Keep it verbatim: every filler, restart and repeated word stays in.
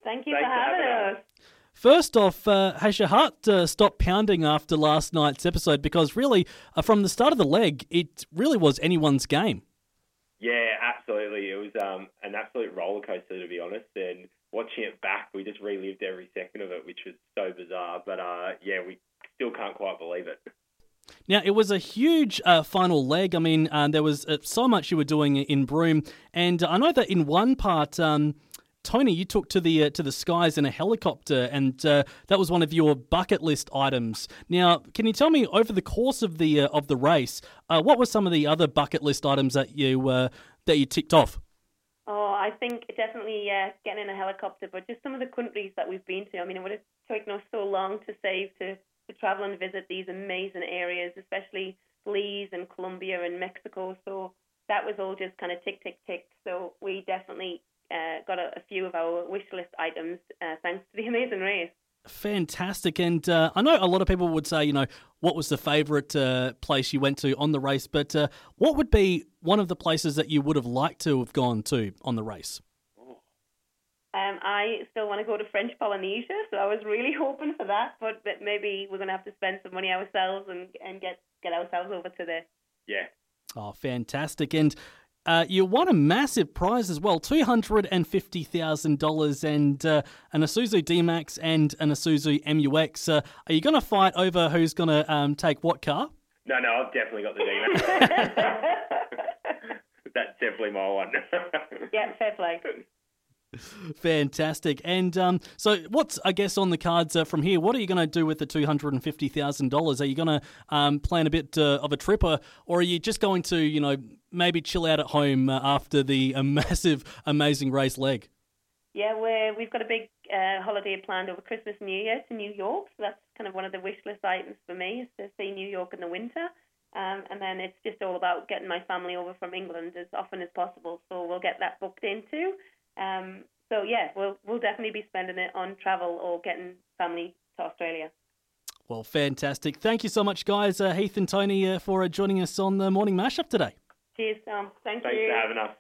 Thank you Thanks for having, for having us. First off, uh, has your heart uh, stopped pounding after last night's episode? Because really, uh, from the start of the leg, it really was anyone's game. Yeah, absolutely. It was um, an absolute roller coaster, to be honest. And watching it back, we just relived every second of it, which was so bizarre. But uh, yeah, we still can't quite believe it. Now, it was a huge uh, final leg. I mean, uh, there was uh, so much you were doing in Broome. And I know that in one part, um, Tony, you took to the uh, to the skies in a helicopter, and uh, that was one of your bucket list items. Now, can you tell me, over the course of the uh, of the race, uh, what were some of the other bucket list items that you uh, that you ticked off? Oh, I think definitely uh, getting in a helicopter, but just some of the countries that we've been to. I mean, it would have taken us so long to save to, to travel and visit these amazing areas, especially Belize and Colombia and Mexico. So that was all just kind of tick, tick, tick. So we definitely uh, got a, a few of our wish list items uh, thanks to the amazing race. Fantastic. And uh, I know a lot of people would say, you know, what was the favourite uh, place you went to on the race, but uh, what would be one of the places that you would have liked to have gone to on the race? Um, I still want to go to French Polynesia, so I was really hoping for that, but maybe we're going to have to spend some money ourselves and, and get, get ourselves over to there. Yeah. Oh, fantastic. And uh, you won a massive prize as well, two hundred fifty thousand dollars, and uh, an Isuzu D-Max and an Isuzu M U X. Uh, are you going to fight over who's going to um, take what car? No, no, I've definitely got the D-Max. That's definitely my one. Yeah, fair play. Fantastic. And um, so what's, I guess, on the cards uh, from here? What are you going to do with the two hundred fifty thousand dollars? Are you going to um, plan a bit uh, of a trip, or, or are you just going to, you know, maybe chill out at home uh, after the uh, massive, amazing race leg? Yeah, we're, we've got a big uh, holiday planned over Christmas and New Year to New York. So that's kind of one of the wish list items for me, is to see New York in the winter. Um, and then it's just all about getting my family over from England as often as possible. So we'll get that booked in too. Um, so yeah, we'll we'll definitely be spending it on travel or getting family to Australia. Well, fantastic. Thank you so much, guys, uh, Heath and Tony, uh, for uh, joining us on the Morning Mashup today. Cheers, Tom. Thank Thanks you. for having us.